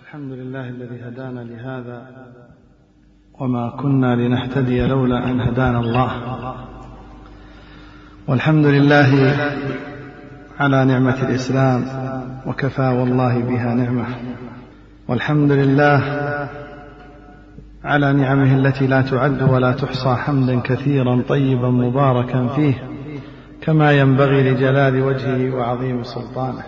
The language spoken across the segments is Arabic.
الحمد لله الذي هدانا لهذا وما كنا لنهتدي لولا أن هدانا الله، والحمد لله على نعمة الإسلام وكفى والله بها نعمة، والحمد لله على نعمه التي لا تعد ولا تحصى حمدا كثيرا طيبا مباركا فيه كما ينبغي لجلال وجهه وعظيم سلطانه،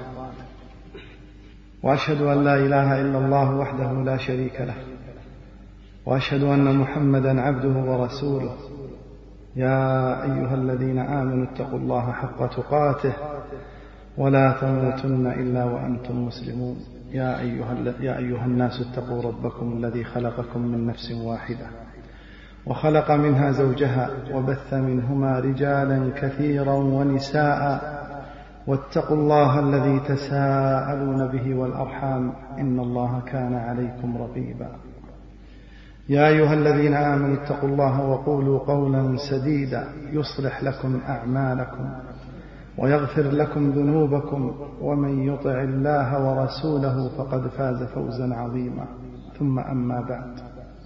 وأشهد أن لا إله إلا الله وحده لا شريك له، وأشهد أن محمدا عبده ورسوله. يا أيها الذين آمنوا اتقوا الله حق تقاته ولا تموتن إلا وأنتم مسلمون. يا أيها الناس اتقوا ربكم الذي خلقكم من نفس واحدة وخلق منها زوجها وبث منهما رجالا كثيرا ونساء، واتقوا الله الذي تساءلون به والأرحام إن الله كان عليكم رقيبا. يا أيها الذين آمنوا اتقوا الله وقولوا قولا سديدا يصلح لكم أعمالكم ويغفر لكم ذنوبكم، ومن يطع الله ورسوله فقد فاز فوزا عظيما. ثم أما بعد،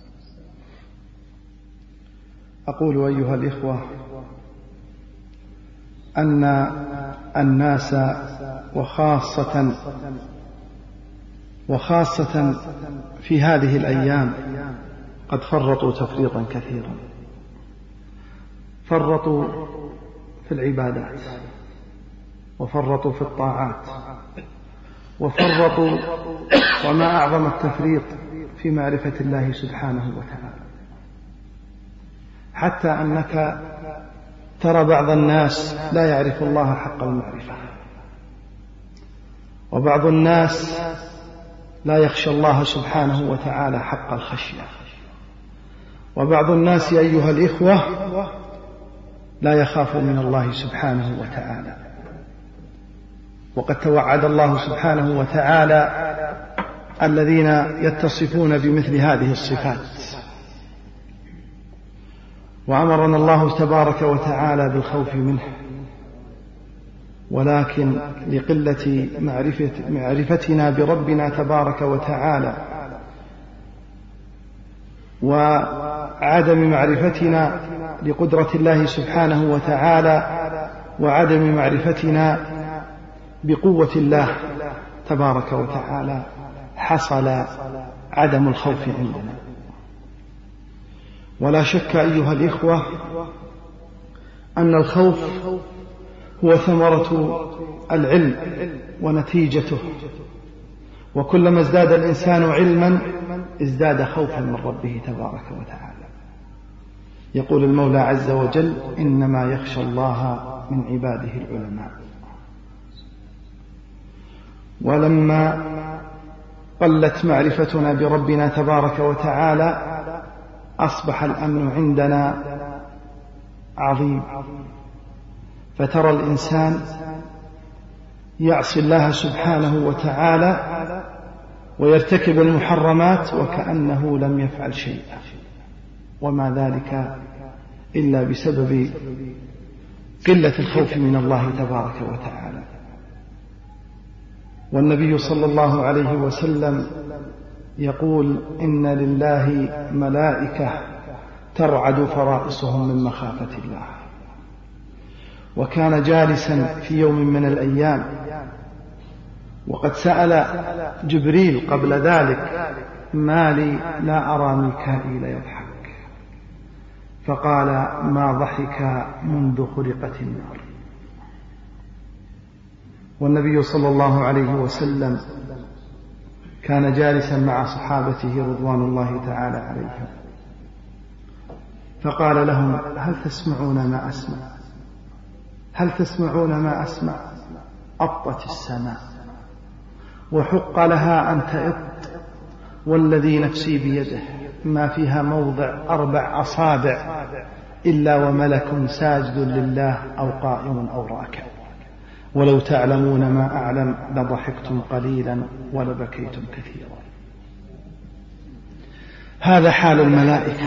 أقول أيها الإخوة أن الناس وخاصة في هذه الأيام قد فرطوا تفريطا كثيرا، فرطوا في العبادات، وفرطوا في الطاعات، وفرطوا وما أعظم التفريط في معرفة الله سبحانه وتعالى، حتى أنك ترى بعض الناس لا يعرف الله حق المعرفة، وبعض الناس لا يخشى الله سبحانه وتعالى حق الخشية، وبعض الناس أيها الإخوة لا يخاف من الله سبحانه وتعالى. وقد توعد الله سبحانه وتعالى الذين يتصفون بمثل هذه الصفات، وأمرنا الله تبارك وتعالى بالخوف منه، ولكن لقلة معرفتنا بربنا تبارك وتعالى وعدم معرفتنا لقدرة الله سبحانه وتعالى وعدم معرفتنا بقوة الله تبارك وتعالى حصل عدم الخوف عندنا. ولا شك أيها الإخوة أن الخوف هو ثمرة العلم ونتيجته، وكلما ازداد الإنسان علما ازداد خوفا من ربه تبارك وتعالى. يقول المولى عز وجل: إنما يخشى الله من عباده العلماء. ولما قلت معرفتنا بربنا تبارك وتعالى أصبح الأمن عندنا عظيم، فترى الإنسان يعصي الله سبحانه وتعالى ويرتكب المحرمات وكأنه لم يفعل شيئا، وما ذلك إلا بسبب قلة الخوف من الله تبارك وتعالى. والنبي صلى الله عليه وسلم يقول: إن لله ملائكة ترعد فرائصهم من مخافة الله. وكان جالسا في يوم من الأيام وقد سأل جبريل قبل ذلك: ما لي لا أرى ميكائيل يضحك؟ فقال: ما ضحك منذ خلقت النار. والنبي صلى الله عليه وسلم كان جالسا مع صحابته رضوان الله تعالى عليهم، فقال لهم: هل تسمعون ما أسمع؟ هل تسمعون ما أسمع؟ أطت السماء وحق لها أن تئط، والذي نفسي بيده ما فيها موضع 4 أصابع إلا وملك ساجد لله أو قائم أو راكع، ولو تعلمون ما أعلم لضحكتم قليلا ولبكيتم كثيرا. هذا حال الملائكة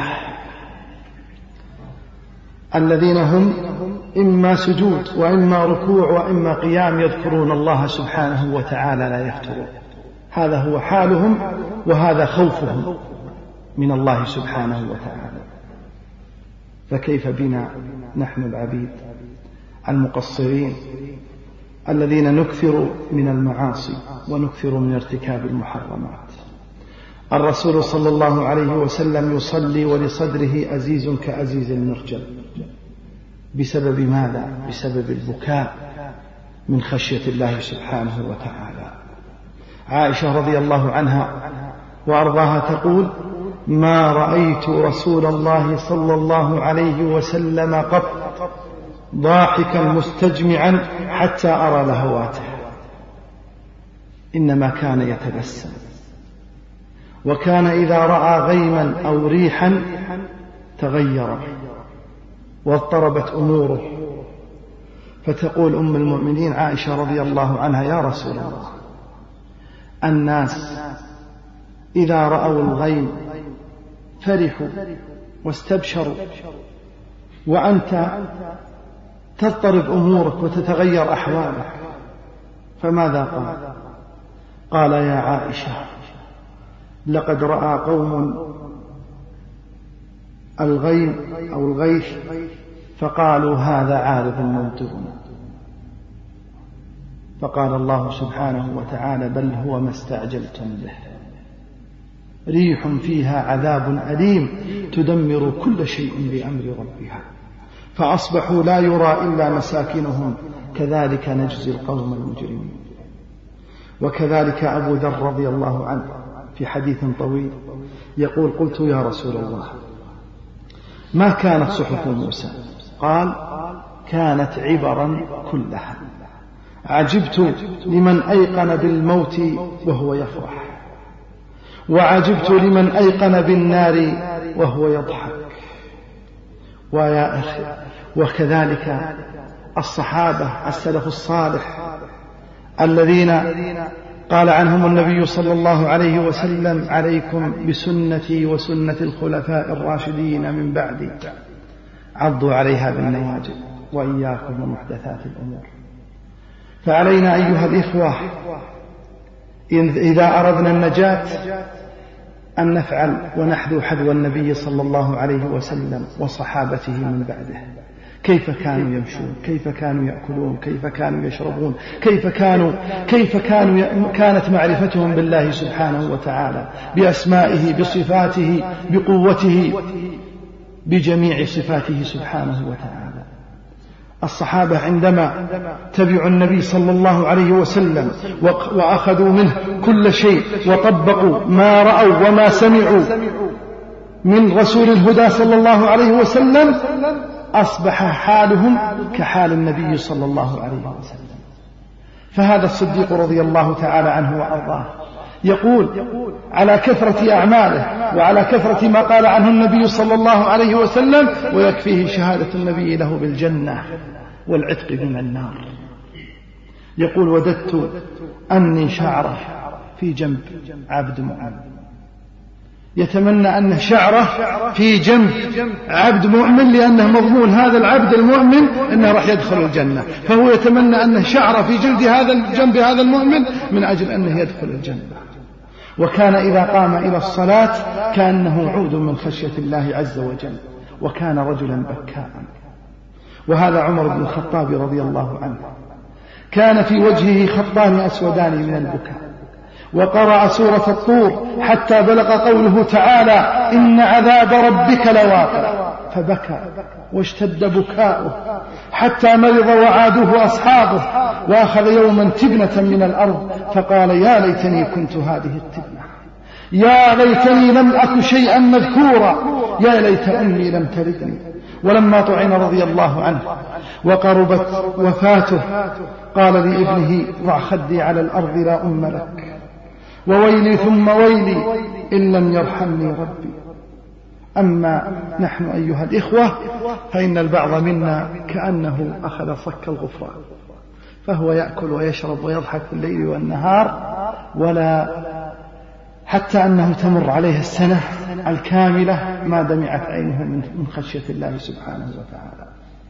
الذين هم إما سجود وإما ركوع وإما قيام يذكرون الله سبحانه وتعالى لا يفترون. هذا هو حالهم وهذا خوفهم من الله سبحانه وتعالى. فكيف بنا نحن العبيد المقصرين الذين نكثر من المعاصي ونكثر من ارتكاب المحرمات؟ الرسول صلى الله عليه وسلم يصلي ولصدره أزيز كأزيز المرجل. بسبب ماذا؟ بسبب البكاء من خشية الله سبحانه وتعالى. عائشة رضي الله عنها وأرضاها تقول: ما رأيت رسول الله صلى الله عليه وسلم قط ضاحكا مستجمعا حتى أرى لهواته، إنما كان يتبسم. وكان إذا رأى غيما أو ريحا تغير واضطربت أموره. فتقول أم المؤمنين عائشة رضي الله عنها: يا رسول الله، الناس إذا رأوا الغيم فرحوا واستبشروا، وأنت تضطرب أمورك وتتغير أحوالك، فماذا قال؟ قال: يا عائشة، لقد رأى قوم الغيم أو الغيث فقالوا هذا عارض ممطرنا، فقال الله سبحانه وتعالى: بل هو ما استعجلتم به، ريح فيها عذاب أليم تدمر كل شيء بأمر ربها، فأصبحوا لا يرى إلا مساكنهم، كذلك نجزي القوم المجرمين. وكذلك أبو ذر رضي الله عنه في حديث طويل يقول: قلت يا رسول الله، ما كانت صحف موسى؟ قال: كانت عبرا كلها، عجبت لمن أيقن بالموت وهو يفرح، وعجبت لمن أيقن بالنار وهو يضحك. ويا أخي، وكذلك الصحابة السلف الصالح الذين قال عنهم النبي صلى الله عليه وسلم: عليكم بسنتي وسنة الخلفاء الراشدين من بعدي، عضوا عليها بالنواجذ، وإياكم ومحدثات الأمور. فعلينا أيها الإخوة إذا أردنا النجاة أن نفعل ونحذو حذو النبي صلى الله عليه وسلم وصحابته من بعده. كيف كانوا يمشون، كيف كانوا يأكلون، كيف كانوا يشربون، كيف كانت معرفتهم بالله سبحانه وتعالى، بأسمائه، بصفاته، بقوته، بجميع صفاته سبحانه وتعالى. الصحابة عندما تبعوا النبي صلى الله عليه وسلم وأخذوا منه كل شيء وطبقوا ما رأوا وما سمعوا من رسول الهدى صلى الله عليه وسلم، أصبح حالهم كحال النبي صلى الله عليه وسلم. فهذا الصديق رضي الله تعالى عنه وأرضاه يقول على كثرة أعماله وعلى كثرة ما قال عنه النبي صلى الله عليه وسلم: ويكفيه شهادة النبي له بالجنة والعتق من النار. يقول: وددت أني شعرة في جنب عبد مؤمن. يتمنى أن شعره في جنب عبد مؤمن، لأنه مضمون هذا العبد المؤمن أنه راح يدخل الجنة، فهو يتمنى أن شعره في جنب هذا المؤمن من أجل أنه يدخل الجنة. وكان إذا قام إلى الصلاة كأنه عود من خشية الله عز وجل، وكان رجلا بكاء. وهذا عمر بن الخطاب رضي الله عنه كان في وجهه خطان أسودان من البكاء، وقرأ سورة الطور حتى بلغ قوله تعالى: إن عذاب ربك لواقع، فبكى واشتد بكاؤه حتى مرض وعاده أصحابه، وأخذ يوما تبنة من الأرض فقال: يا ليتني كنت هذه التبنة، يا ليتني لم أك شيئا مذكورا، يا ليت أمي لم تلدني. ولما طعن رضي الله عنه وقربت وفاته قال لابنه: ضع خدي على الأرض لا أم لك، وويلي ثم ويلي إن لم يرحمني ربي. أما نحن أيها الإخوة فإن البعض منا كأنه أخذ صك الغفران، فهو يأكل ويشرب ويضحك في الليل والنهار، ولا حتى أنه تمر عليه السنة الكاملة ما دمعت عينه من خشية الله سبحانه وتعالى.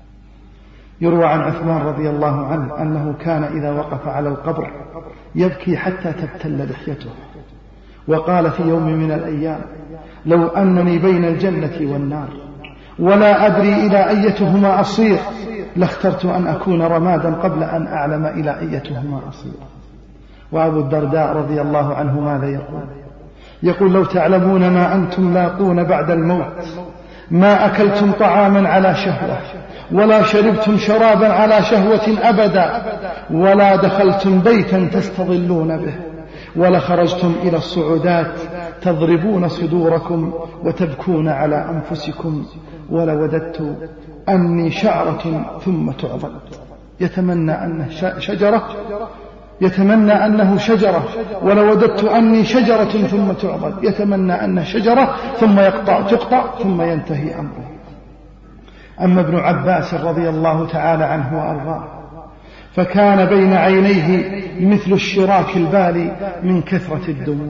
يروى عن عثمان رضي الله عنه أنه كان إذا وقف على القبر يبكي حتى تبتل لحيته، وقال في يوم من الأيام: لو أنني بين الجنة والنار ولا أدري إلى أيتهما أصير لاخترت أن أكون رمادا قبل أن أعلم إلى أيتهما أصير. وأبو الدرداء رضي الله عنه ماذا يقول: لو تعلمون ما أنتم لاقون بعد الموت ما أكلتم طعاما على شهوة ولا شربتم شرابا على شهوة أبدا ولا دخلتم بيتا تستظلون به ولا خرجتم إلى الصعودات تضربون صدوركم وتبكون على أنفسكم ولوددت أني شعرة ثم تعضد. يتمنى أنه شجرة ولوددت أني شجرة ثم تعضد. يتمنى أنه شجرة ثم تقطع ثم ينتهي أمره. أما ابن عباس رضي الله تعالى عنه وأرضاه فكان بين عينيه مثل الشراك البالي من كثرة الدموع.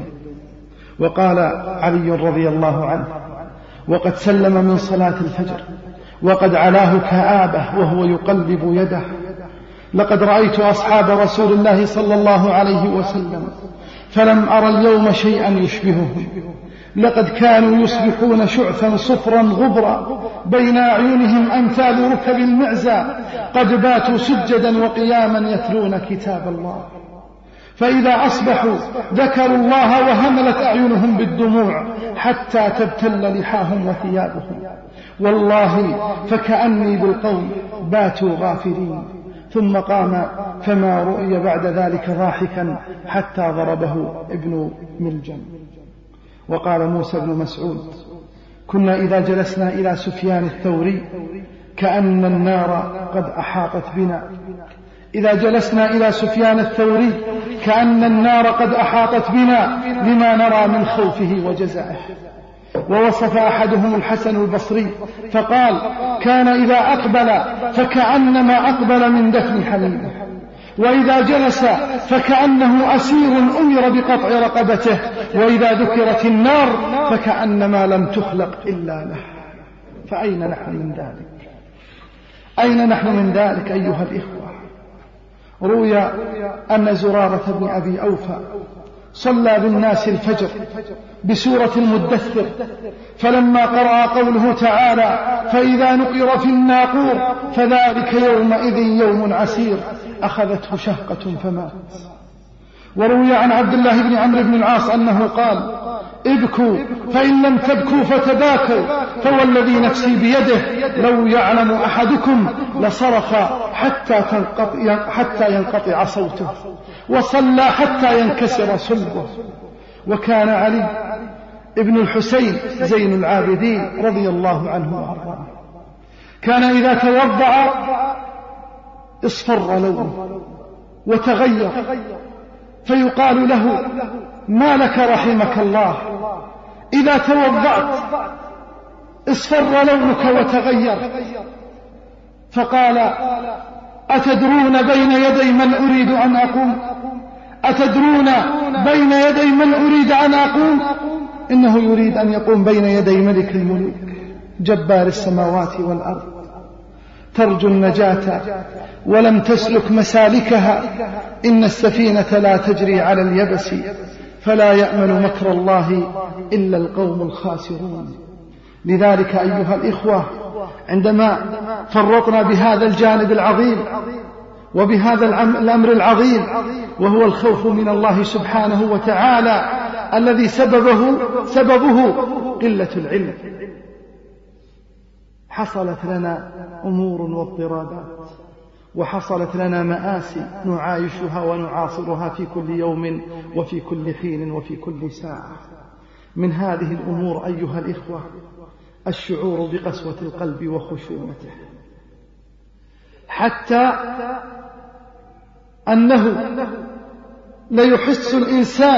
وقال علي رضي الله عنه: وقد سلم من صلاة الفجر وقد علاه كآبة وهو يقلب يده: لقد رأيت أصحاب رسول الله صلى الله عليه وسلم فلم أرى اليوم شيئا يشبههم. لقد كانوا يصبحون شعثا صفرا غبرا بين أعينهم أمثال ركب المعزى قد باتوا سجدا وقياما يتلون كتاب الله. فإذا أصبحوا ذكروا الله وهملت أعينهم بالدموع حتى تبتل لحاهم وثيابهم. والله فكأني بالقوم باتوا غافلين. ثم قام فما رؤي بعد ذلك ضاحكا حتى ضربه ابن ملجم. وقال موسى بن مسعود: كنا إذا جلسنا إلى سفيان الثوري كأن النار قد أحاطت بنا. إذا جلسنا إلى سفيان الثوري كأن النار قد أحاطت بنا لما نرى من خوفه وجزعه. ووصف أحدهم الحسن البصري فقال: كان إذا أقبل فكأنما أقبل من دفن حميمه، وإذا جلس فكأنه أسير أمر بقطع رقبته، وإذا ذكرت النار فكأنما لم تخلق إلا له. فأين نحن من ذلك؟ أين نحن من ذلك أيها الإخوة؟ روي أن زرارة بن أبي أوفى صلى بالناس الفجر بسورة المدثر، فلما قرأ قوله تعالى: فإذا نقر في الناقور فذلك يومئذ يوم عسير، أخذته شهقة فمات. وروي عن عبد الله بن عمرو بن العاص أنه قال: ابكوا فإن لم تبكوا فتباكوا، فوالذي نفسي بيده لو يعلم أحدكم لصرخ حتى ينقطع صوته، وصلى حتى ينكسر صلبه. وكان علي ابن الحسين زين العابدين رضي الله عنه وأرضاه كان إذا توضأ اصفر لونه وتغير، فيقال له: ما لك رحمك الله؟ إذا توضأت اصفر لونك وتغير. فقال: أتدرون بين يدي من أريد أن أقوم؟ أتدرون بين يدي من أريد أن أقوم؟ إنه يريد أن يقوم بين يدي ملك الملوك جبار السماوات والأرض. ترجو النجاة ولم تسلك مسالكها، إن السفينة لا تجري على اليبس، فلا يأمن مكر الله إلا القوم الخاسرون. لذلك أيها الإخوة، عندما فرطنا بهذا الجانب العظيم وبهذا الأمر العظيم وهو الخوف من الله سبحانه وتعالى الذي سببه قلة العلم، حصلت لنا أمور واضطرابات، وحصلت لنا مآسي نعايشها ونعاصرها في كل يوم وفي كل حين وفي كل ساعة. من هذه الأمور أيها الإخوة الشعور بقسوة القلب وخشونته، حتى أنه ليحس الإنسان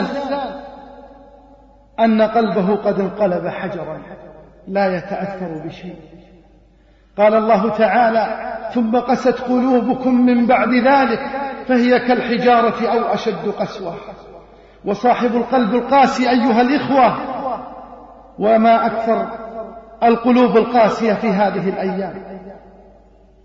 أن قلبه قد انقلب حجرا لا يتأثر بشيء. قال الله تعالى: ثم قست قلوبكم من بعد ذلك فهي كالحجارة أو أشد قسوة. وصاحب القلب القاسي أيها الإخوة، وما أكثر القلوب القاسية في هذه الأيام.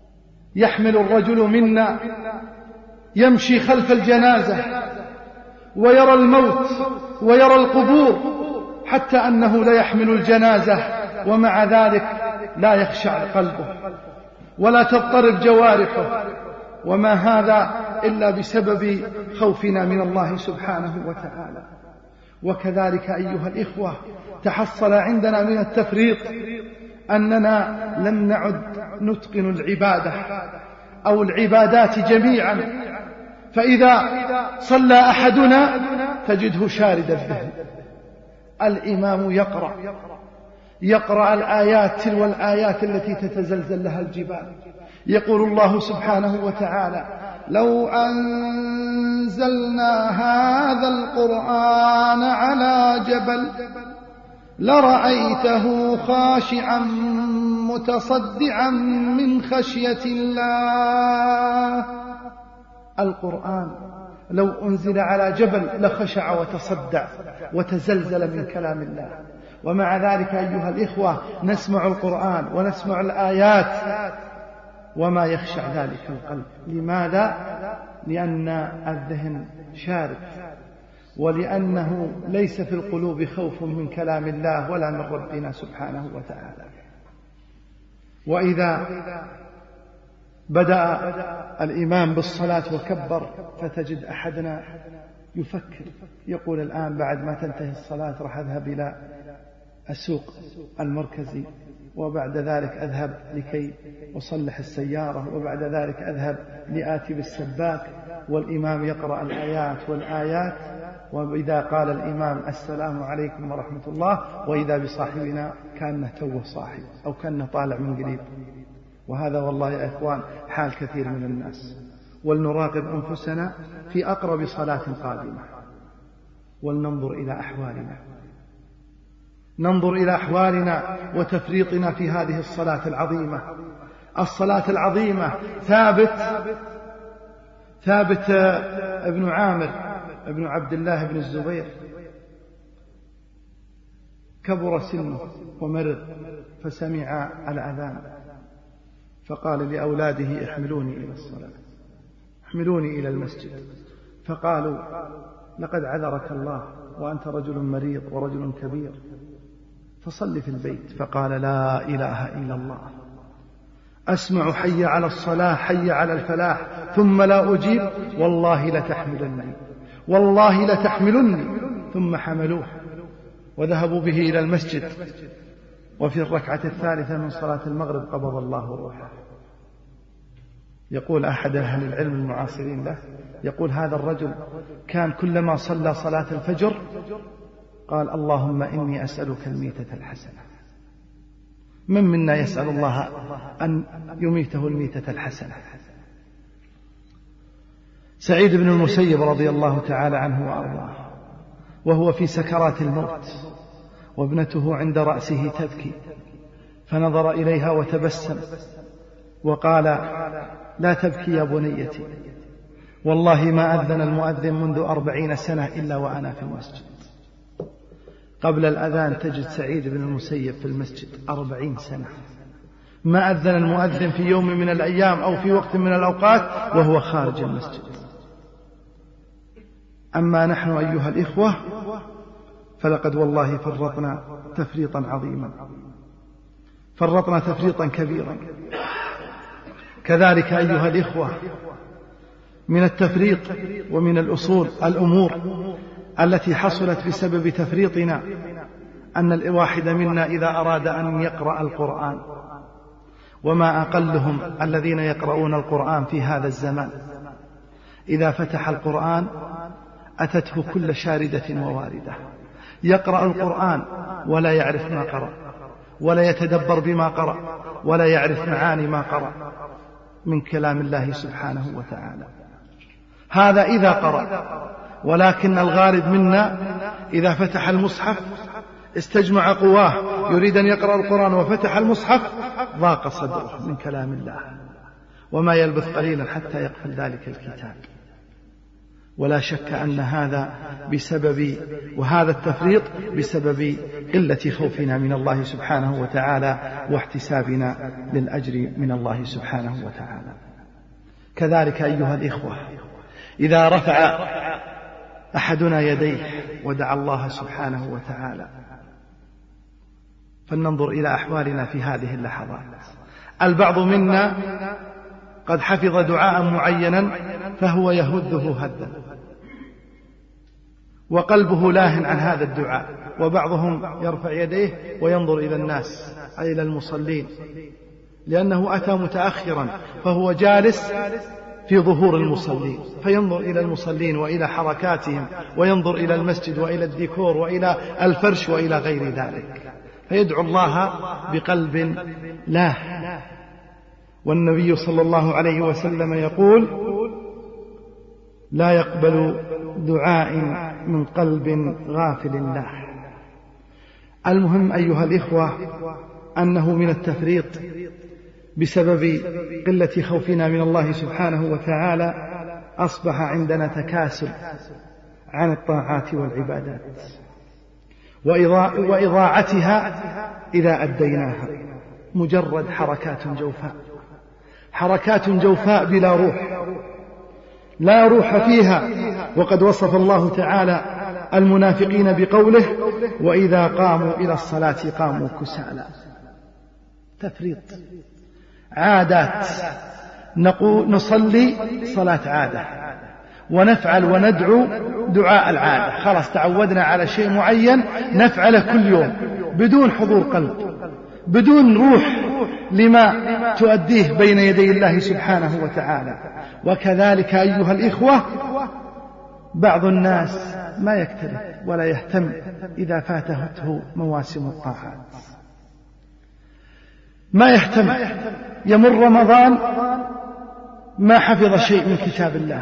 يحمل الرجل منا يمشي خلف الجنازة ويرى الموت ويرى القبور، حتى أنه لا يحمل الجنازة ومع ذلك لا يخشع قلبه ولا تضطرب جوارحه، وما هذا إلا بسبب خوفنا من الله سبحانه وتعالى. وكذلك أيها الإخوة تحصل عندنا من التفريط أننا لم نعد نتقن العبادة أو العبادات جميعا، فإذا صلى أحدنا تجده شارد الذهن، الإمام يقرأ الآيات تلو الآيات التي تتزلزل لها الجبال. يقول الله سبحانه وتعالى: لو أنزلنا هذا القرآن على جبل لرأيته خاشعا متصدعا من خشية الله. القرآن لو أنزل على جبل لخشع وتصدع وتزلزل من كلام الله، ومع ذلك أيها الإخوة نسمع القرآن ونسمع الآيات وما يخشع ذلك القلب. لماذا؟ لأن الذهن شارد، ولأنه ليس في القلوب خوف من كلام الله ولا من ربنا سبحانه وتعالى. وإذا بدأ الإمام بالصلاة وكبر فتجد أحدنا يفكر، يقول الآن بعد ما تنتهي الصلاة راح أذهب إلى السوق المركزي، وبعد ذلك أذهب لكي أصلح السيارة، وبعد ذلك أذهب لآتي بالسباك، والإمام يقرأ الآيات والآيات، وإذا قال الإمام السلام عليكم ورحمة الله وإذا بصاحبنا كأنه توه صاحب أو كأنه طالع من قريب. وهذا والله يا إخوان حال كثير من الناس. ولنراقب أنفسنا في أقرب صلاة قادمة، ولننظر إلى أحوالنا، ننظر إلى أحوالنا وتفريطنا في هذه الصلاة العظيمة. الصلاة العظيمة ثابت ابن عامر ابن عبد الله بن الزبير كبر سنه ومرض، فسمع الأذان فقال لأولاده: احملوني إلى الصلاة، احملوني إلى المسجد. فقالوا: لقد عذرك الله وأنت رجل مريض ورجل كبير، فصل في البيت. فقال: لا إله إلا الله، أسمع حي على الصلاة حي على الفلاح ثم لا أجيب، والله لتحملني والله لتحملني. ثم حملوه وذهبوا به إلى المسجد، وفي الركعة الثالثة من صلاة المغرب قبض الله روحه. يقول أحد أهل العلم المعاصرين له، يقول: هذا الرجل كان كلما صلى صلاة الفجر قال: اللهم إني أسألك الميتة الحسنة. من منا يسأل الله أن يميته الميتة الحسنة؟ سعيد بن المسيب رضي الله تعالى عنه وأرضاه وهو في سكرات الموت وابنته عند رأسه تبكي، فنظر إليها وتبسم وقال: لا تبكي يا بنيتي، والله ما أذن المؤذن منذ 40 سنة إلا وأنا في المسجد. قبل الأذان تجد سعيد بن المسيب في المسجد 40 سنة، ما أذن المؤذن في يوم من الأيام أو في وقت من الأوقات وهو خارج المسجد. أما نحن أيها الإخوة فلقد والله فرطنا تفريطا عظيما، فرطنا تفريطا كبيرا. كذلك أيها الإخوة من التفريط ومن الأمور التي حصلت بسبب تفريطنا أن الواحد منا إذا أراد أن يقرأ القرآن، وما أقلهم الذين يقرؤون القرآن في هذا الزمان، إذا فتح القرآن أتته كل شاردة وواردة، يقرأ القرآن ولا يعرف ما قرأ، ولا يتدبر بما قرأ، ولا يعرف معاني ما قرأ من كلام الله سبحانه وتعالى. هذا إذا قرأ. ولكن الغالب منا إذا فتح المصحف استجمع قواه يريد أن يقرأ القرآن وفتح المصحف ضاق صدره من كلام الله، وما يلبث قليلا حتى يقفل ذلك الكتاب. ولا شك أن هذا بسبب، وهذا التفريط بسبب قلة خوفنا من الله سبحانه وتعالى واحتسابنا للأجر من الله سبحانه وتعالى. كذلك أيها الإخوة إذا رفع أحدنا يديه ودعا الله سبحانه وتعالى، فلننظر إلى أحوالنا في هذه اللحظات. البعض منا قد حفظ دعاء معينا فهو يهده هدا وقلبه لاهٍ عن هذا الدعاء، وبعضهم يرفع يديه وينظر إلى الناس أي إلى المصلين، لأنه أتى متأخرا فهو جالس في ظهور المصلين، فينظر إلى المصلين وإلى حركاتهم، وينظر إلى المسجد وإلى الديكور وإلى الفرش وإلى غير ذلك، فيدعو الله بقلب لاه. والنبي صلى الله عليه وسلم يقول: لا يقبل دعاء من قلب غافل الله. المهم أيها الإخوة أنه من التفريط بسبب قلة خوفنا من الله سبحانه وتعالى أصبح عندنا تكاسل عن الطاعات والعبادات وإضاعتها إذا أديناها، مجرد حركات جوفاء بلا روح، لا روح فيها. وقد وصف الله تعالى المنافقين بقوله: وإذا قاموا إلى الصلاة قاموا كسالى. تفريط، عادات، نصلي صلاة عادة، ونفعل وندعو دعاء العادة، خلاص تعودنا على شيء معين نفعله كل يوم بدون حضور قلب، بدون روح لما تؤديه بين يدي الله سبحانه وتعالى. وكذلك أيها الإخوة بعض الناس ما يكترث ولا يهتم إذا فاتته مواسم الطاعات، ما يهتم، يمر رمضان ما حفظ شيء من كتاب الله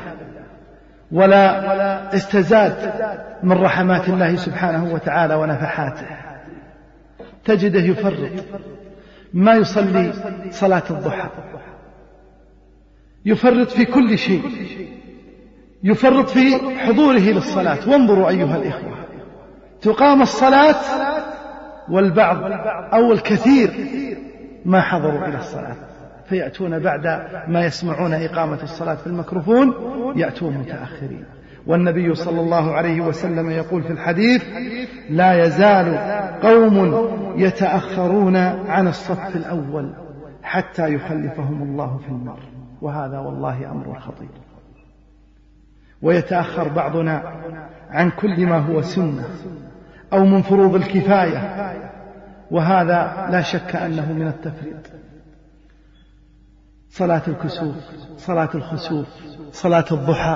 ولا استزاد من رحمات الله سبحانه وتعالى ونفحاته، تجده يفرط، ما يصلي صلاة الضحى، يفرط في كل شيء، يفرط في حضوره للصلاة. وانظروا أيها الإخوة، تقام الصلاة والبعض أو الكثير ما حضروا إلى الصلاة، فيأتون بعد ما يسمعون إقامة الصلاة في الميكروفون يأتون متأخرين. والنبي صلى الله عليه وسلم يقول في الحديث: لا يزال قوم يتأخرون عن الصف الأول حتى يخلفهم الله في النار. وهذا والله أمر خطير. ويتأخر بعضنا عن كل ما هو سنة أو من فروض الكفاية، وهذا لا شك أنه من التفريط. صلاة الكسوف، صلاة الخسوف، صلاة الضحى،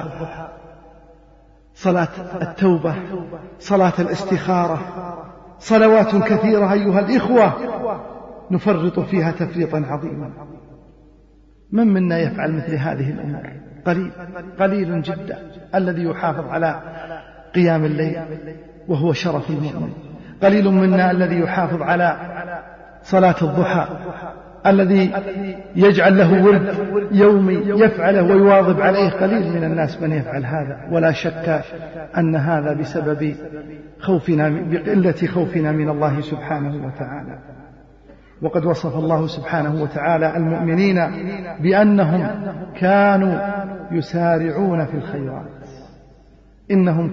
صلاة التوبة، صلاة الاستخارة، صلوات كثيرة أيها الإخوة نفرط فيها تفريطا عظيما. من منا يفعل مثل هذه الأمور؟ قليل جدا الذي يحافظ على قيام الليل وهو شرف المؤمن، قليل منا الذي يحافظ على صلاة الضحى، الذي يجعل له ورد يومي يفعله ويواظب عليه، قليل من الناس من يفعل هذا. ولا شك أن هذا بسبب بقلة خوفنا من الله سبحانه وتعالى. وقد وصف الله سبحانه وتعالى المؤمنين بأنهم كانوا يسارعون في الخيرات، إنهم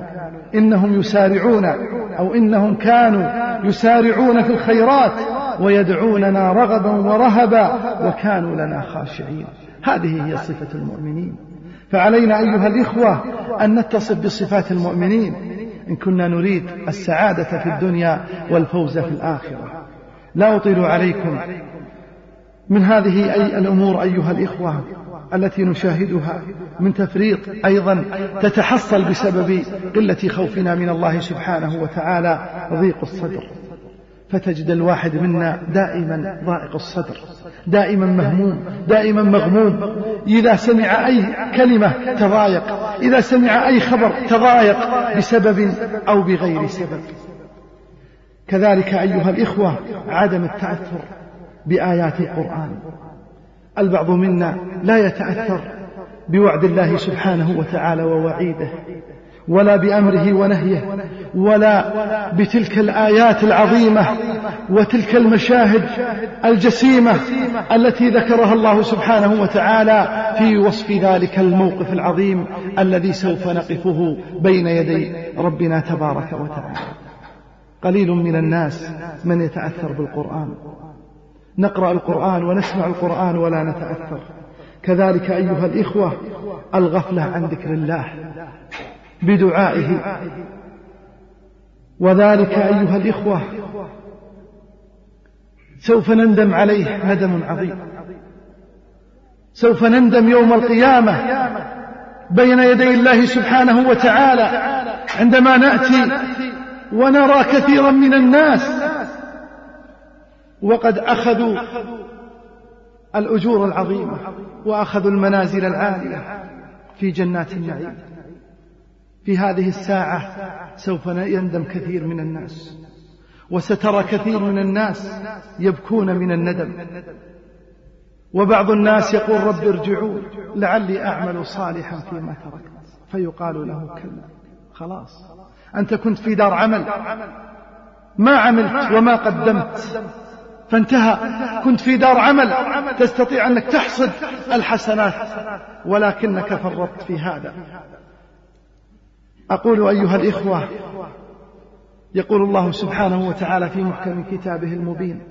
كانوا يسارعون في الخيرات ويدعوننا رغبا ورهبا وكانوا لنا خاشعين. هذه هي صفة المؤمنين. فعلينا أيها الإخوة أن نتصف بصفات المؤمنين إن كنا نريد السعادة في الدنيا والفوز في الآخرة. لا أطيل عليكم من هذه الأمور أيها الإخوة التي نشاهدها من تفريط أيضا تتحصل بسبب قلة خوفنا من الله سبحانه وتعالى ضيق الصدر، فتجد الواحد منا دائما ضائق الصدر، دائما مهموم، دائما مغموم، إذا سمع أي كلمة تضايق، إذا سمع أي خبر تضايق بسبب أو بغير سبب. كذلك أيها الإخوة عدم التأثر بآيات القرآن. البعض منا لا يتأثر بوعد الله سبحانه وتعالى ووعيده، ولا بأمره ونهيه ولا بتلك الآيات العظيمة وتلك المشاهد الجسيمة التي ذكرها الله سبحانه وتعالى في وصف ذلك الموقف العظيم الذي سوف نقفه بين يدي ربنا تبارك وتعالى. قليل من الناس من يتأثر بالقرآن. نقرأ القرآن ونسمع القرآن ولا نتأثر. كذلك أيها الإخوة الغفلة عن ذكر الله بدعائه، وذلك أيها الإخوة سوف نندم عليه ندم عظيم. سوف نندم يوم القيامة بين يدي الله سبحانه وتعالى عندما نأتي ونرى كثيرا من الناس وقد أخذوا الأجور العظيمة وأخذوا المنازل العالية في جنات النعيم. في هذه الساعة سوف يندم كثير من الناس، وسترى كثير من الناس يبكون من الندم. وبعض الناس يقول رب ارجعون لعلي أعمل صالحا فيما تركت، فيقال له كلا، خلاص أنت كنت في دار عمل ما عملت وما قدمت فانتهى، كنت في دار عمل تستطيع أنك تحصد الحسنات ولكنك فرطت في هذا. أقول أيها الإخوة، يقول الله سبحانه وتعالى في محكم كتابه المبين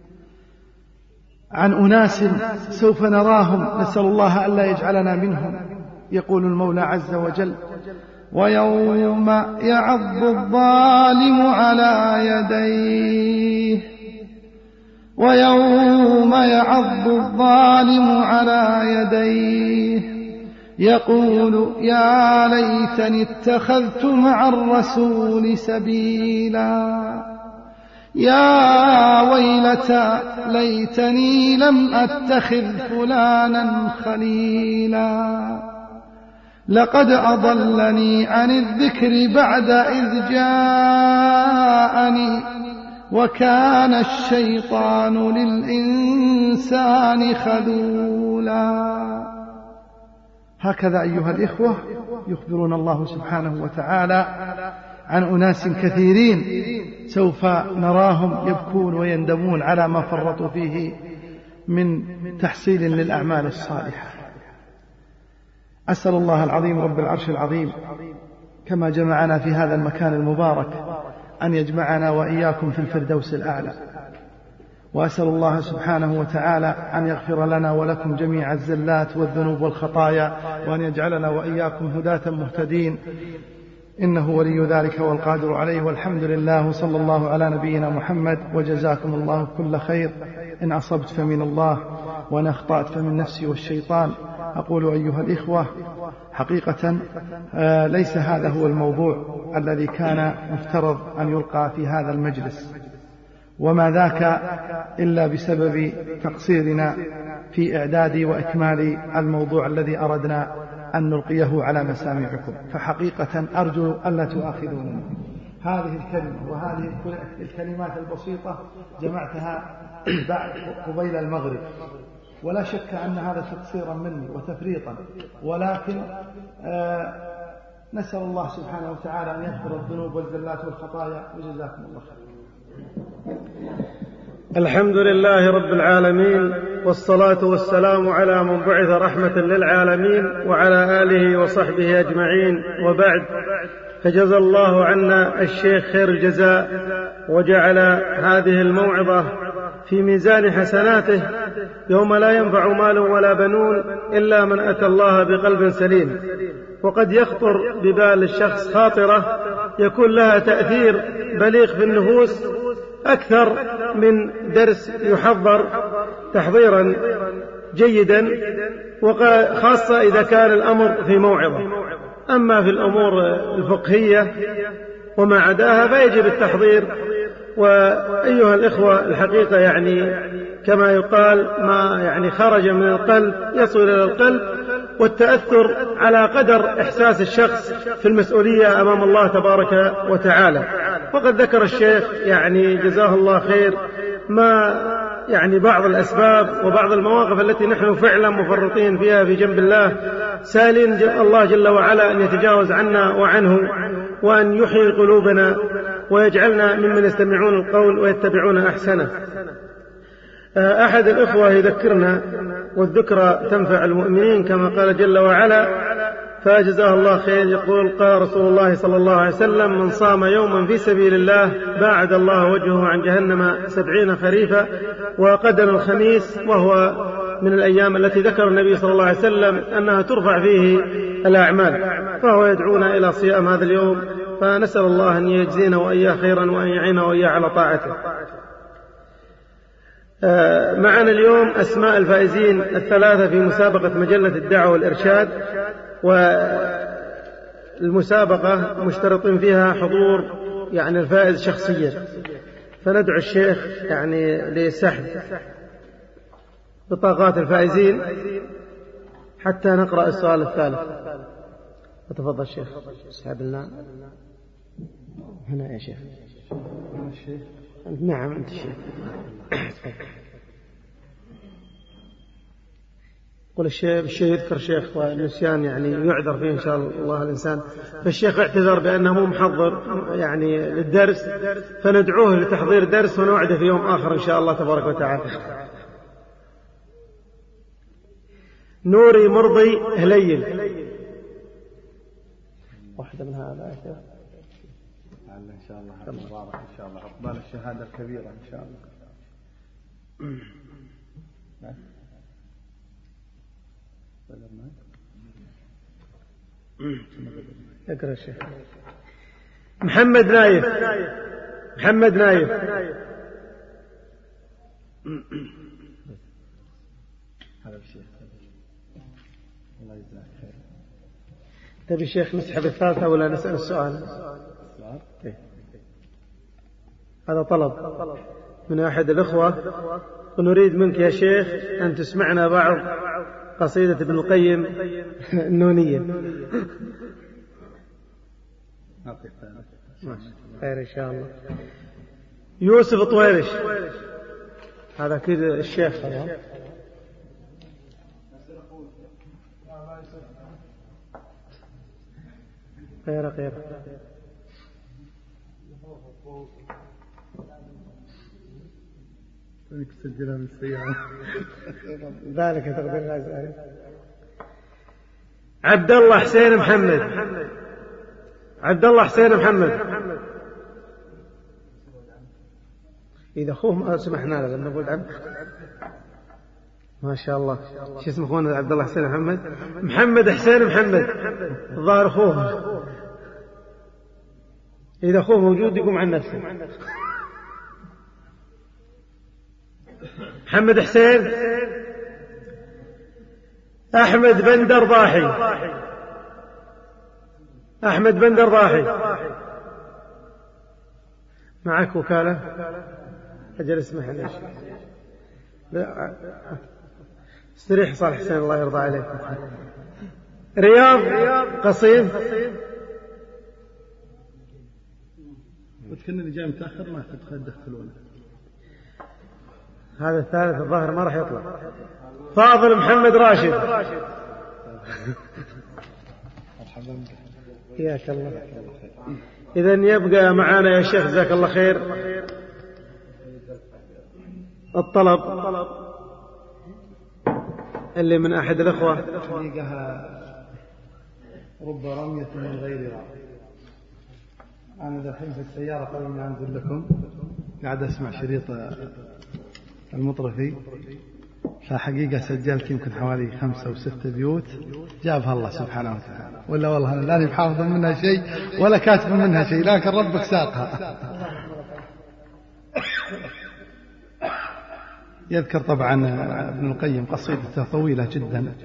عن أناس سوف نراهم، نسأل الله ألا يجعلنا منهم. يقول المولى عز وجل: ويوم يعض الظالم على يديه يقول يا ليتني اتخذت مع الرسول سبيلا، يا ويلتى ليتني لم أتخذ فلانا خليلا، لقد أضلني عن الذكر بعد إذ جاءني وكان الشيطان للإنسان خذولا. هكذا أيها الإخوة يخبرنا الله سبحانه وتعالى عن أناس كثيرين سوف نراهم يبكون ويندمون على ما فرطوا فيه من تحصيل للأعمال الصالحة. أسأل الله العظيم رب العرش العظيم كما جمعنا في هذا المكان المبارك أن يجمعنا وإياكم في الفردوس الأعلى. وأسأل الله سبحانه وتعالى أن يغفر لنا ولكم جميع الزلات والذنوب والخطايا، وأن يجعلنا وإياكم هداة مهتدين، إنه ولي ذلك والقادر عليه. والحمد لله، وصلى الله على نبينا محمد، وجزاكم الله كل خير. إن أصبت فمن الله وإن أخطأت فمن نفسي والشيطان. أقول أيها الإخوة حقيقة ليس هذا هو الموضوع الذي كان مفترض أن يلقى في هذا المجلس، وما ذاك إلا بسبب تقصيرنا في إعداد وإكمال الموضوع الذي أردنا أن نلقيه على مسامعكم. فحقيقة أرجو ألا تؤاخذوننا. هذه الكلمة وهذه الكلمات البسيطة جمعتها بعد قبيل المغرب، ولا شك أن هذا تقصيرا مني وتفريطا، ولكن نسأل الله سبحانه وتعالى أن يغفر الذنوب والزلات والخطايا، وجزاكم الله خير. الحمد لله رب العالمين، والصلاة والسلام على من بعث رحمة للعالمين وعلى آله وصحبه أجمعين، وبعد، فجزى الله عنا الشيخ خير الجزاء، وجعل هذه الموعظة في ميزان حسناته يوم لا ينفع مال ولا بنون إلا من أتى الله بقلب سليم. وقد يخطر ببال الشخص خاطرة يكون لها تأثير بليغ في النفوس أكثر من درس يحضر تحضيرا جيدا، وخاصة إذا كان الأمر في موعظة. أما في الأمور الفقهية وما عداها فيجب التحضير. وأيها الإخوة الحقيقة يعني كما يقال ما خرج من القلب يصل إلى القلب، والتأثر على قدر إحساس الشخص في المسؤولية أمام الله تبارك وتعالى. وقد ذكر الشيخ جزاه الله خير ما يعني بعض الأسباب وبعض المواقف التي نحن فعلا مفرطين فيها في جنب الله، سالين الله جل وعلا أن يتجاوز عنا وعنه، وأن يحيي قلوبنا ويجعلنا ممن يستمعون القول ويتبعون أحسنه. أحد الإخوة يذكرنا، والذكرى تنفع المؤمنين كما قال جل وعلا، فجزاه الله خير، يقول: قال رسول الله صلى الله عليه وسلم: من صام يوما في سبيل الله باعد الله وجهه عن جهنم 70 خريفا. وقدم الخميس، وهو من الأيام التي ذكر النبي صلى الله عليه وسلم أنها ترفع فيه الأعمال، فهو يدعونا إلى صيام هذا اليوم، فنسأل الله أن يجزينا وإياه خيرا وأن يعيننا وإياه على طاعته. معنا اليوم أسماء الفائزين الثلاثة في مسابقة مجلة الدعوة والإرشاد، والمسابقة مشترطين فيها حضور يعني الفائز شخصيا، فندعو الشيخ يعني لسحب بطاقات الفائزين حتى نقرأ السؤال الثالث. فتفضل الشيخ، اسحب لنا هنا يا شيخ. نعم أنت الشيخ. قل الشيء يذكر شيخ والنسيان يعني يعذر فيه إن شاء الله الإنسان، فالشيخ اعتذر بأنه مو محضر يعني للدرس، فندعوه لتحضير درس ونوعده في يوم آخر إن شاء الله تبارك وتعالى. نوري مرضي هليل، واحدة من هذا إن شاء الله مبارك إن شاء الله، عقبال الشهادة الكبيرة إن شاء الله. اقرأ الشيخ. محمد نايف، محمد نايف. هذا الشيخ الله يجزاك خير. تبي الشيخ نسحب الثالثة ولا نسأل السؤال؟ هذا طلب من أحد الأخوة، ونريد منك يا شيخ أن تسمعنا بعض قصيدة ابن القيم النونية. خير إن شاء الله. يوسف طويرش، هذا كده الشيخ. خير خير. تسجلها من السيارة. ذلك تقدير الأزهري. عبد الله حسين محمد، عبد الله حسين محمد. إذا أخوه ما سمحنا له لما نقول عبد. ما شاء الله. شو اسمه أخونا عبد الله حسين محمد؟ محمد حسين محمد، الظاهر أخوه. إذا أخوه موجود يقوم عن نفسه. محمد حسين. أحمد بندر ضاحي، أحمد بندر ضاحي. معك وكالة؟ أجل اسمح لي. لا استريح صالح حسين الله يرضى عليك. رياض قصيم. وكأنني جاي متأخر ما تدخلونه. هذا الثالث الظاهر ما راح يطلع. فاضل محمد راشد. حياك الله. إذن يبقى معنا يا شيخ جزاك الله خير الطلب اللي من أحد الأخوة. حقيقة رب رمية من غير رأي. أنا الحين في السيارة قبل ما أنزل لكم قاعد أسمع شريط المطرفي، فحقيقة سجلت يمكن حوالي 5 أو 6 بيوت جابها الله سبحانه وتعالى، ولا والله أنا لا محافظ منها شيء ولا كاتب منها شيء، لكن ربك ساقها. يذكر طبعا ابن القيم قصيدته طويلة جدا،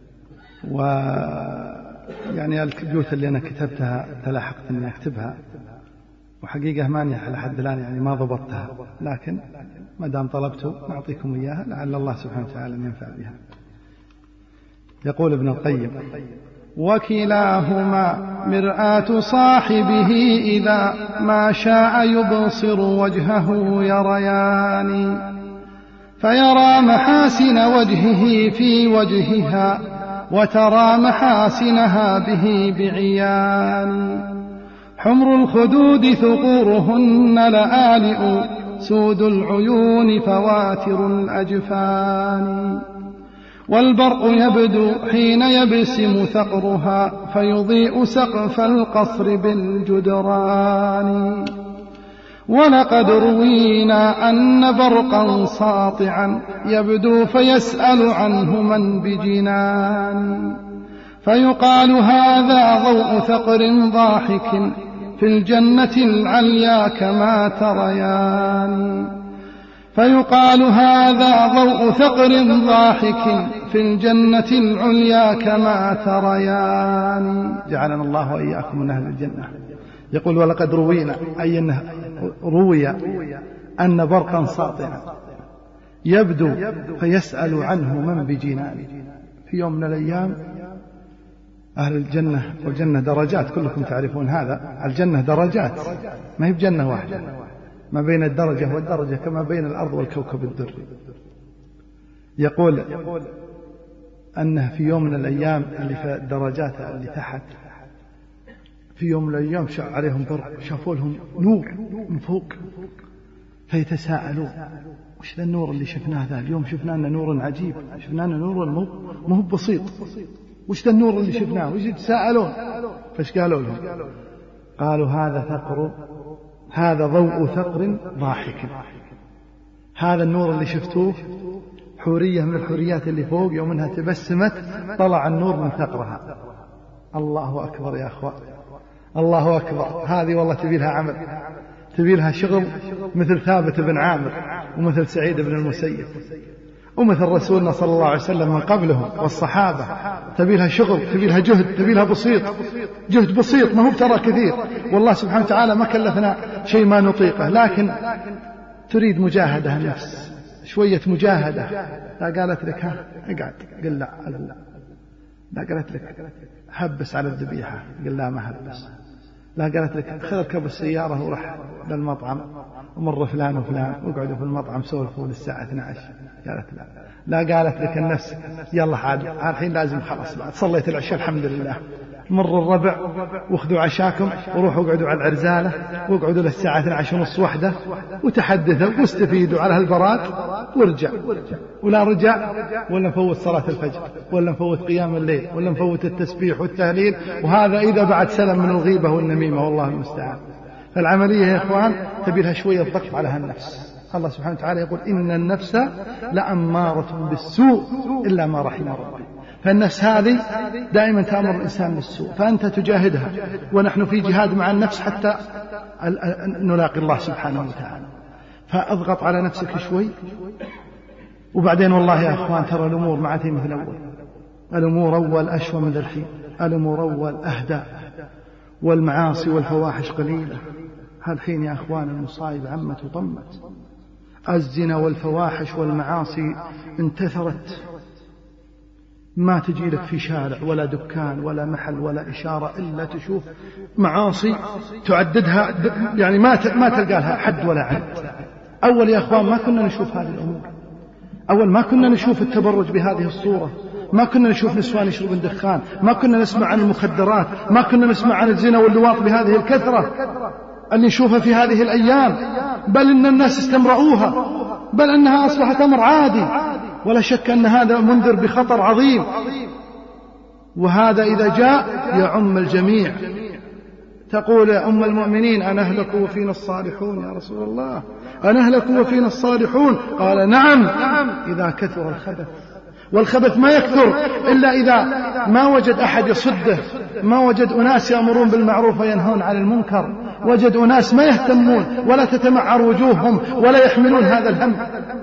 ويعني البيوت اللي أنا كتبتها تلاحقت أني أكتبها، وحقيقة ماني على حد الآن يعني ما ضبطتها، لكن ما دام طلبته نعطيكم إياها لعل الله سبحانه وتعالى ينفع بها. يقول ابن القيم: وكلاهما مرآة صاحبه إذا ما شاء يبصر وجهه يريان، فيرى محاسن وجهه في وجهها وترى محاسنها به بعيان. حمر الخدود ثقورهن لآلئ سود العيون فواتر الأجفان. والبرق يبدو حين يبسم ثقرها فيضيء سقف القصر بالجدران. ولقد روينا أن برقا ساطعا يبدو فيسأل عنه من بجنان. فيقال هذا ضوء ثقر ضاحك في الجنة العليا كما تريان. فيقال هذا ضوء ثقر ضاحك في الجنة العليا كما تريان. جعلنا الله وإياكم من أهل الجنة. يقول ولقد روينا، أي أنه روي أن برقا ساطعا يبدو فيسأل عنه من بجنان. في يوم من الأيام أهل الجنة، والجنة درجات كلكم تعرفون هذا، الجنة درجات ما هي بجنة واحدة، ما بين الدرجة والدرجة كما بين الأرض والكوكب الدري. يقول أنه في يوم من الأيام اللي في الدرجات اللي تحت، في يوم من الأيام شع عليهم برق، شافوا لهم نور من فوق فيتساءلون وش ذا النور اللي شفناه ذا اليوم؟ شفنا أنه نور عجيب، شفنا أنه نور مو بسيط، وش ذا النور اللي شفناه؟ وش يتساءلون؟ فايش قالوا لهم؟ قالوا هذا ضوء ثقر ضاحك. هذا النور اللي شفتوه حورية من الحوريات اللي فوق يوم انها تبسمت طلع النور من ثقرها. الله أكبر يا أخوان، الله أكبر. هذه والله تبي لها عمل، تبي لها شغل مثل ثابت بن عامر ومثل سعيد بن المسيب ومثل رسولنا صلى الله عليه وسلم من قبلهم والصحابة. تبي لها شغل، تبي لها جهد، تبي لها بسيط، جهد بسيط ما هو ترى كثير. والله سبحانه وتعالى ما كلفنا شيء ما نطيقه، لكن تريد مجاهدة النفس، شوية مجاهدة. لا قالت لك ها اقعد، قل لا أقول. لا قالت لك حبس على الذبيحة، قل لا ما حبس. لا قالت لك خذ اركب السيارة وروح للمطعم ومر فلان وفلان واقعدوا في المطعم سولفوا للساعة 12. قالت لا. لا قالت لك النفس يلا عاد الحين لازم خلاص بعد صليت العشاء الحمد لله، مر الربع واخذوا عشاكم وروحوا اقعدوا على العرزالة واقعدوا للساعة 12:30 1 وتحدثوا واستفيدوا على هالبراد وارجع. ولا رجع ولا نفوت صلاة الفجر ولا نفوت قيام الليل ولا نفوت التسبيح والتهليل، وهذا إذا بعد سلم من الغيبة والنميمة والله المستعان. فالعملية يا إخوان تبي لها شوية ضغط على هالنفس. الله سبحانه وتعالى يقول إن النفس لأمارة بالسوء إلا ما رحم ربي. فالنفس هذه دائما تأمر الإنسان بالسوء، فأنت تجاهدها، ونحن في جهاد مع النفس حتى نلاقي الله سبحانه وتعالى. فأضغط على نفسك شوي، وبعدين والله يا أخوان ترى الأمور ما عاد مثل أول. الأمور أول أشوى من الحين، الأمور أول أهدى، والمعاصي والفواحش قليلة. هالحين يا أخوان المصائب عمت وطمت، الزنا والفواحش والمعاصي انتثرت، ما تجي لك في شارع ولا دكان ولا محل ولا إشارة إلا تشوف معاصي تعددها، يعني ما تلقى لها حد ولا عد. أول يا أخوان ما كنا نشوف هذه الأمور، أول ما كنا نشوف التبرج بهذه الصورة، ما كنا نشوف نسوان يشربون دخان، ما كنا نسمع عن المخدرات، ما كنا نسمع عن الزنا واللواط بهذه الكثرة اللي نشوفها في هذه الأيام، بل إن الناس استمرؤوها، بل أنها أصبحت أمر عادي. ولا شك أن هذا منذر بخطر عظيم، وهذا إذا جاء يعم الجميع. تقول يا أم المؤمنين أنهلك وفينا الصالحون يا رسول الله، أنهلك وفينا الصالحون؟ قال نعم إذا كثر الخبث. والخبث ما يكثر إلا إذا ما وجد أحد يصده، ما وجد أناس يأمرون بالمعروف وينهون عن المنكر، وجد أناس ما يهتمون ولا تتمعر وجوههم ولا يحملون هذا الهم.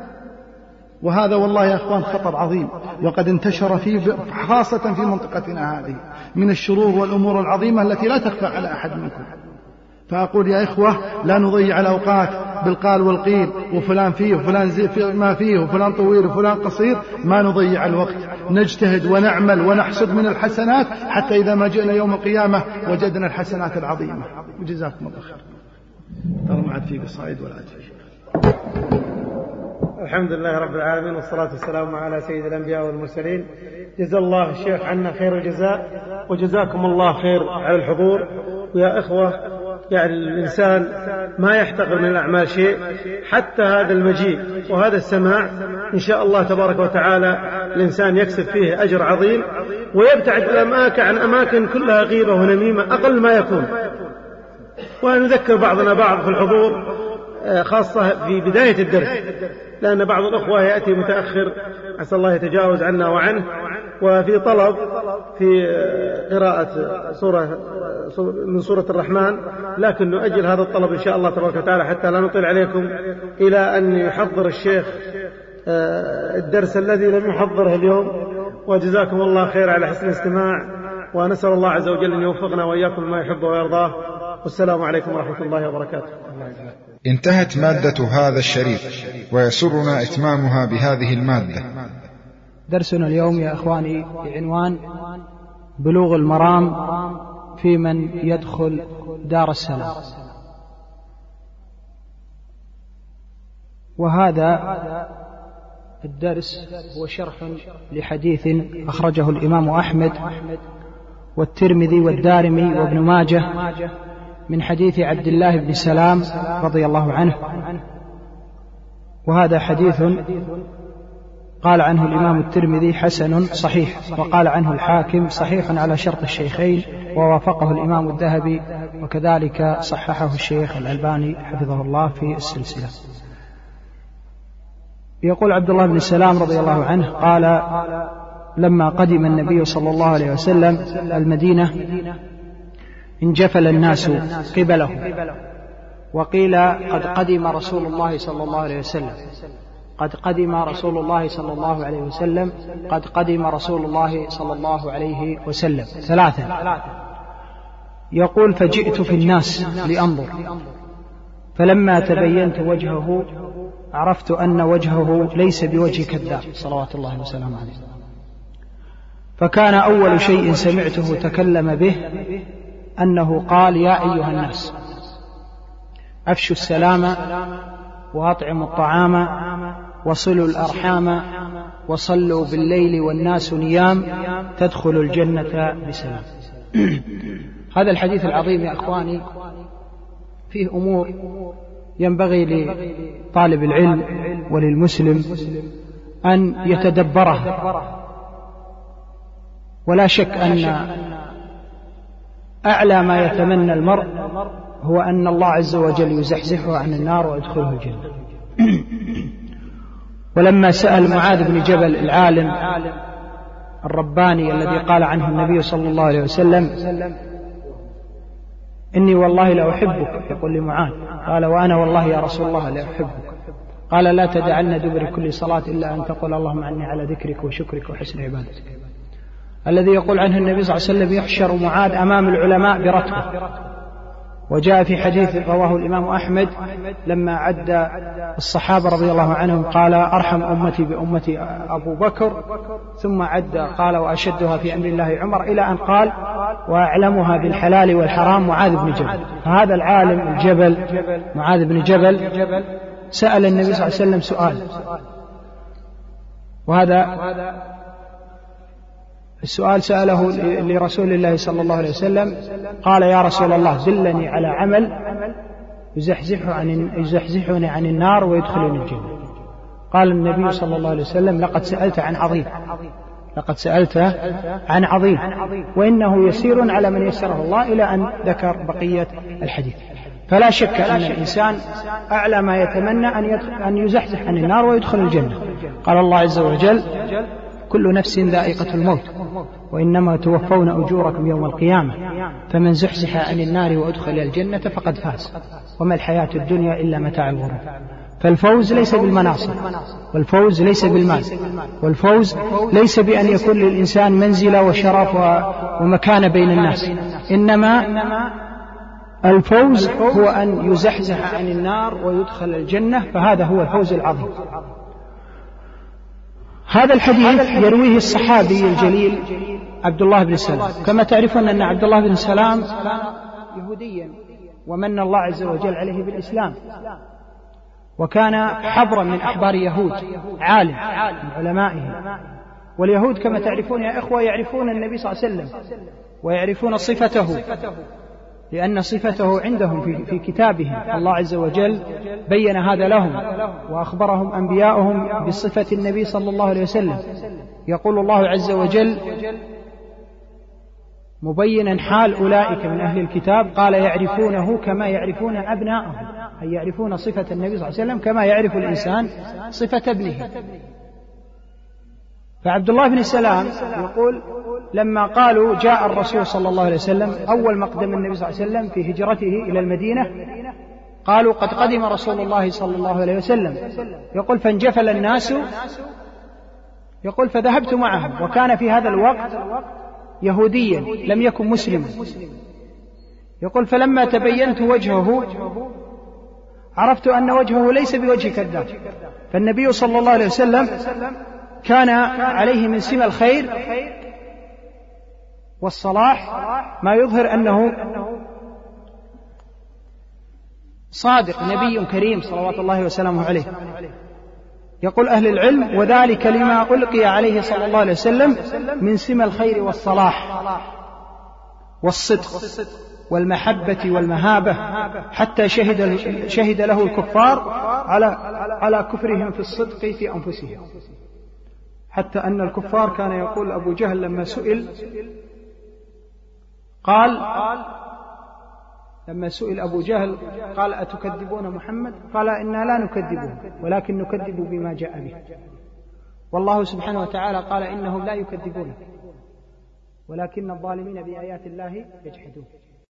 وهذا والله يا أخوان خطر عظيم، وقد انتشر خاصة في منطقتنا هذه من الشرور والأمور العظيمة التي لا تخفى على أحد منكم. فأقول يا إخوة لا نضيع الأوقات بالقال والقيل، وفلان فيه وفلان ما فيه وفلان طويل وفلان قصير. ما نضيع الوقت، نجتهد ونعمل ونحصد من الحسنات حتى إذا ما جئنا يوم القيامة وجدنا الحسنات العظيمة. وجزاكم الله خير. ترى ما عاد في قصائد ولا شيء. الحمد لله رب العالمين، والصلاة والسلام على سيد الأنبياء والمرسلين. جزا الله الشيخ عنا خير الجزاء، وجزاكم الله خير على الحضور. ويا إخوة، يعني الإنسان ما يحتقر من الأعمال شيء، حتى هذا المجيء وهذا السماع إن شاء الله تبارك وتعالى الإنسان يكسب فيه أجر عظيم، ويبتعد الأماكن عن أماكن كلها غيبة ونميمة أقل ما يكون. ونذكر بعضنا بعض في الحضور، خاصة في بداية الدرس، لأن بعض الأخوة يأتي متأخر، عسى الله يتجاوز عنا وعنه، وفي طلب في قراءة من سورة الرحمن، لكن نؤجل هذا الطلب إن شاء الله تبارك وتعالى حتى لا نطيل عليكم، إلى أن يحضر الشيخ الدرس الذي لم يحضره اليوم. وجزاكم الله خير على حسن الاستماع، ونسأل الله عز وجل أن يوفقنا وإياكم ما يحب ويرضاه. والسلام عليكم ورحمة الله وبركاته. انتهت مادة هذا الشريط، ويسرنا إتمامها بهذه المادة. درسنا اليوم يا إخواني بعنوان بلوغ المرام في من يدخل دار السلام. وهذا الدرس هو شرح لحديث أخرجه الإمام أحمد والترمذي والدارمي وابن ماجه من حديث عبد الله بن سلام رضي الله عنه. وهذا حديث قال عنه الإمام الترمذي حسن صحيح، وقال عنه الحاكم صحيح على شرط الشيخين، ووافقه الإمام الذهبي، وكذلك صححه الشيخ الألباني حفظه الله في السلسلة. يقول عبد الله بن سلام رضي الله عنه قال: لما قدم النبي صلى الله عليه وسلم المدينة انجفل الناس قبله، وقيل قد قدم رسول الله صلى الله عليه وسلم، قد قدم رسول الله صلى الله عليه وسلم، قد قدم رسول الله صلى الله عليه وسلم، ثلاثا. يقول: فجئت في الناس لأنظر، فلما تبينت وجهه عرفت أن وجهه ليس بوجه كذاب صلوات الله وسلامه عليه. فكان أول شيء سمعته تكلم به أنه قال: يا أيها الناس، أفشوا السلام، وأطعموا الطعام، وصلوا الأرحام، وصلوا بالليل والناس نيام، تدخلوا الجنة بسلام. هذا الحديث العظيم يا أخواني فيه أمور ينبغي لطالب العلم وللمسلم أن يتدبرها. ولا شك أن أعلى ما يتمنى المرء هو أن الله عز وجل يزحزحه عن النار ويدخله الجنة. ولما سأل معاذ بن جبل العالم الرباني الذي قال عنه النبي صلى الله عليه وسلم: إني والله لا أحبك، يقول لمعاذ، قال: وأنا والله يا رسول الله لا أحبك. قال: لا تدعن دبر كل صلاة إلا أن تقول اللهم أعني على ذكرك وشكرك وحسن عبادتك. الذي يقول عنه النبي صلى الله عليه وسلم: يحشر معاذ أمام العلماء برتبة. وجاء في حديث رواه الإمام أحمد لما عد الصحابة رضي الله عنهم قال: أرحم أمتي بأمتي أبو بكر، ثم عد قال: وأشدها في أمر الله عمر، إلى أن قال: وأعلمها بالحلال والحرام معاذ بن جبل. فهذا العالم الجبل معاذ بن جبل سأل النبي صلى الله عليه وسلم سؤال، وهذا السؤال سأله لرسول الله صلى الله عليه وسلم، قال: يا رسول الله دلني على عمل يزحزحني عن النار ويدخلني الجنة. قال النبي صلى الله عليه وسلم: لقد سألت عن عظيم، لقد سألت عن عظيم، وإنه يسير على من يسره الله، إلى أن ذكر بقية الحديث. فلا شك أن الإنسان أعلى ما يتمنى أن يزحزح عن النار ويدخل الجنة. قال الله عز وجل: كل نفس ذائقة الموت وإنما توفون أجوركم يوم القيامة، فمن زحزح عن النار وأدخل الجنة فقد فاز، وما الحياة الدنيا إلا متاع الغرور. فالفوز ليس بالمناصب، والفوز ليس بالمال، والفوز ليس بأن يكون للإنسان منزلة وشرف ومكانة بين الناس، إنما الفوز هو أن يزحزح عن النار ويدخل الجنة، فهذا هو الفوز العظيم. هذا الحديث يرويه الصحابي الجليل عبد الله بن سلام. كما تعرفون أن عبد الله بن سلام يهوديا، ومن الله عز وجل عليه بالإسلام، وكان حبرا من أحبار يهود، عالم من علمائهم. واليهود كما تعرفون يا إخوة يعرفون النبي صلى الله عليه وسلم ويعرفون صفته، لأن صفته عندهم في كتابهم. الله عز وجل بين هذا لهم وأخبرهم أنبياؤهم بصفة النبي صلى الله عليه وسلم. يقول الله عز وجل مبينا حال أولئك من أهل الكتاب قال يعرفونه كما يعرفون أبناءهم، أي يعرفون صفة النبي صلى الله عليه وسلم كما يعرف الإنسان صفة ابنه. فعبد الله بن سلام يقول لما قالوا جاء الرسول صلى الله عليه وسلم، أول مقدم النبي صلى الله عليه وسلم في هجرته إلى المدينة، قالوا قد قدم رسول الله صلى الله عليه وسلم. يقول فانجفل الناس، يقول فذهبت معهم، وكان في هذا الوقت يهوديا لم يكن مسلما. يقول فلما تبينت وجهه عرفت أن وجهه ليس بوجه كذاب. فالنبي صلى الله عليه وسلم كان عليه من سمة الخير والصلاح ما يظهر أنه صادق نبي كريم صلوات الله وسلامه عليه. يقول أهل العلم وذلك لما ألقي عليه صلى الله عليه وسلم من سمة الخير والصلاح والصدق والمحبة والمهابة، حتى شهد له الكفار على كفرهم في الصدق في أنفسهم، حتى أن الكفار كان يقول أبو جهل لما سئل لما سئل أبو جهل قال أتكذبون محمد؟ قال إنا لا نكذبه ولكن نكذب بما جاء به. والله سبحانه وتعالى قال إنهم لا يكذبون ولكن الظالمين بآيات الله يجحدون.